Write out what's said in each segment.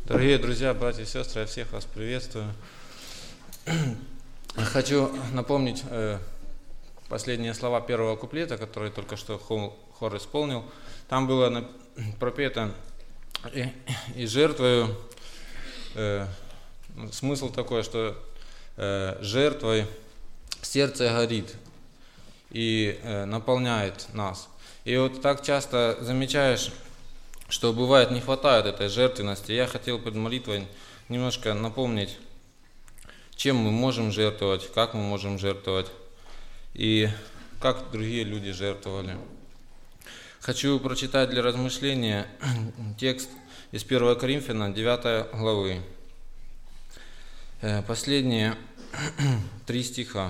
Дорогие друзья, братья и сестры, я всех вас приветствую. Хочу напомнить последние слова первого куплета, который только что хор исполнил. Там было пропето и жертвою. Смысл такой, что жертвой сердце горит и наполняет нас. И вот так часто замечаешь, что бывает не хватает этой жертвенности. Я хотел перед молитвой немножко напомнить, чем мы можем жертвовать, как мы можем жертвовать и как другие люди жертвовали. Хочу прочитать для размышления текст из 1 Коринфянам 9 главы. Последние 3 стиха,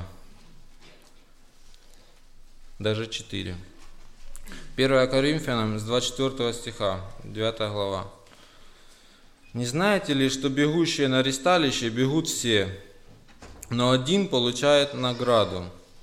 даже 4. 1 Коринфянам с 24 стиха, 9 глава. «Не знаете ли, что бегущие на ристалище бегут все, но один получает награду?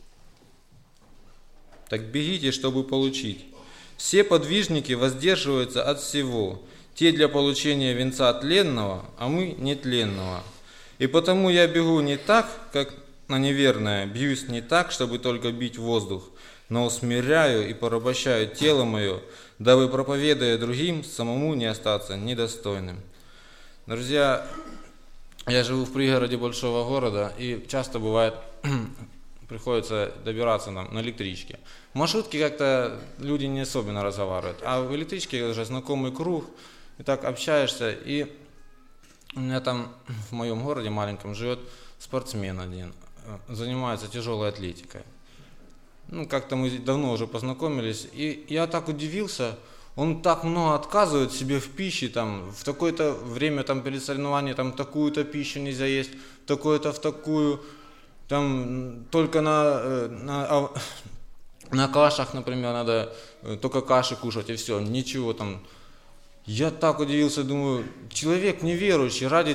Так бегите, чтобы получить. Все подвижники воздерживаются от всего, те для получения венца тленного, а мы нетленного. И потому я бегу не так, как на неверное, бьюсь не так, чтобы только бить воздух, но усмиряю и порабощаю тело мое, дабы, проповедуя другим, самому не остаться недостойным». Друзья, я живу в пригороде большого города, и часто бывает, приходится добираться нам на электричке. В маршрутке как-то люди не особенно разговаривают, а в электричке уже знакомый круг, и так общаешься. И у меня там в моем городе маленьком живет спортсмен один, занимается тяжелой атлетикой. Как-то мы давно уже познакомились, и я так удивился, он так много отказывает себе в пище, в такое-то время перед соревнованием такую-то пищу нельзя есть, такое-то в такую, только на кашах, например, надо только каши кушать и все, ничего . Я так удивился, думаю, человек неверующий ради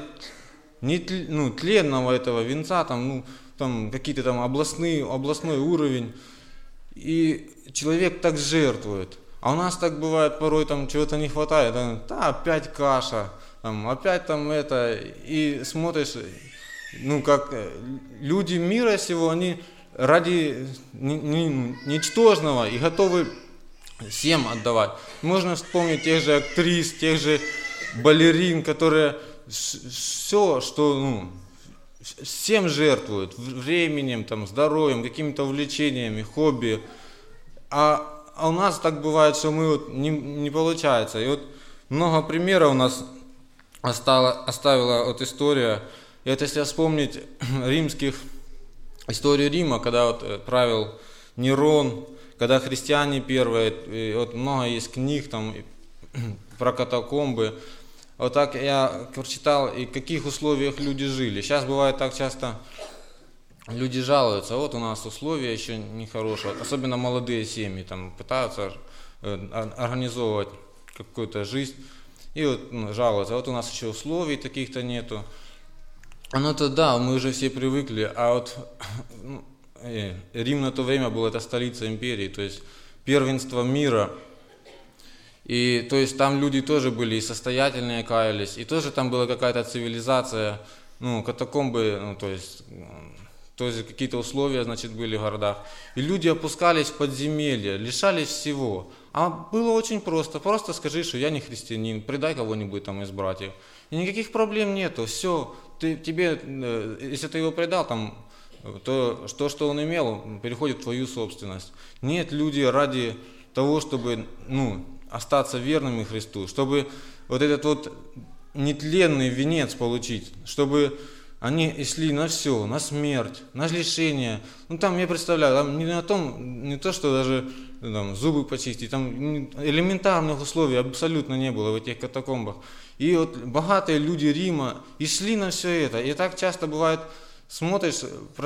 тленного этого венца, какие-то областной уровень, и человек так жертвует. А у нас так бывает, порой чего-то не хватает, опять каша, опять это, и смотришь, как люди мира сего, они ради ничтожного и готовы всем отдавать. Можно вспомнить тех же актрис, тех же балерин, которые все, что, всем жертвуют, временем, здоровьем, какими-то увлечениями, хобби. А у нас так бывает, что мы не получается. И много примеров у нас оставила история. И это если вспомнить историю Рима, когда правил Нерон, когда христиане первые, и много есть книг про катакомбы. Так я прочитал, и в каких условиях люди жили. Сейчас бывает так часто, люди жалуются, у нас условия еще нехорошие, особенно молодые семьи пытаются организовывать какую-то жизнь, и жалуются, у нас еще условий таких-то нету. То да, мы уже все привыкли, а Рим на то время был это столица империи, то есть первенство мира. И то есть там люди тоже были и состоятельные, каялись, и тоже там была какая-то цивилизация, катакомбы, то есть какие-то условия, были в городах. И люди опускались в подземелья, лишались всего. А было очень просто скажи, что я не христианин, предай кого-нибудь из братьев. И никаких проблем нету, все, тебе, если ты его предал, то что он имел, переходит в твою собственность. Нет, люди ради того, чтобы, остаться верными Христу, чтобы этот нетленный венец получить, чтобы они шли на все, на смерть, на лишение. Я представляю, не то, что даже зубы почистить, элементарных условий абсолютно не было в этих катакомбах. И богатые люди Рима и шли на все это. И так часто бывает, смотришь,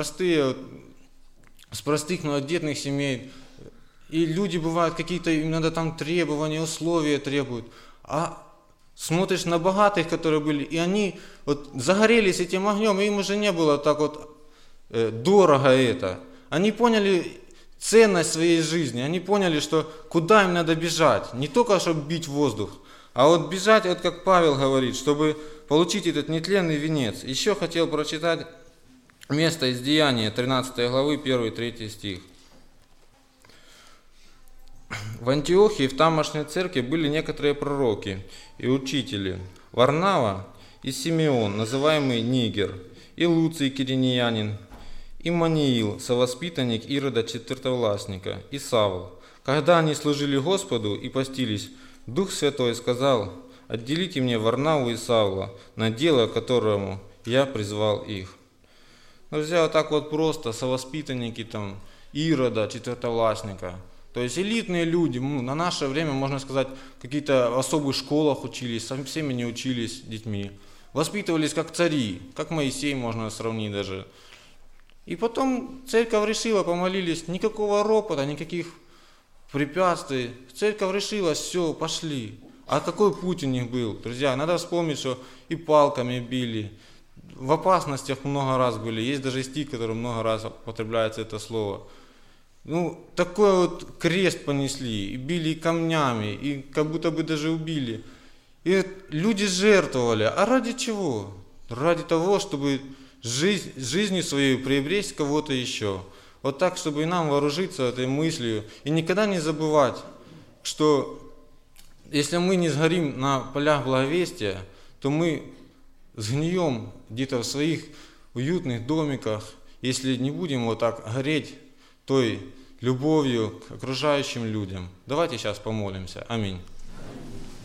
с простых, многодетных семей, и люди бывают какие-то, иногда требования, условия требуют. А смотришь на богатых, которые были, и они загорелись этим огнем, и им уже не было так дорого это. Они поняли ценность своей жизни, они поняли, что куда им надо бежать. Не только, чтобы бить воздух, А вот бежать, вот как Павел говорит, чтобы получить этот нетленный венец. Еще хотел прочитать место из Деяния, 13 главы, 1-3 стих. В Антиохии, в тамошней церкви, были некоторые пророки и учители. Варнава и Симеон, называемый Нигер, и Луций Киринеянин, и Маниил, совоспитанник Ирода четвертовластника, и Савл. Когда они служили Господу и постились, Дух Святой сказал: «Отделите мне Варнаву и Савла на дело, которому я призвал их». Друзья, вот так вот просто, совоспитанники там Ирода четвертовластника. То есть элитные люди, на наше время, можно сказать, какие-то в особых школах учились, со всеми не учились детьми. Воспитывались как цари, как Моисей можно сравнить даже. И потом церковь решила, помолились, никакого ропота, никаких препятствий. Церковь решила, все, пошли. А какой путь у них был? Друзья, надо вспомнить, что и палками били, в опасностях много раз были. Есть даже стих, в котором много раз употребляется это слово. Такой вот крест понесли, и били и камнями, и как будто бы даже убили. И люди жертвовали. А ради чего? Ради того, чтобы жизнью своей приобрести кого-то еще. Вот так, чтобы и нам вооружиться этой мыслью. И никогда не забывать, что если мы не сгорим на полях благовестия, то мы сгнием где-то в своих уютных домиках, если не будем вот так гореть той любовью к окружающим людям. Давайте сейчас помолимся. Аминь.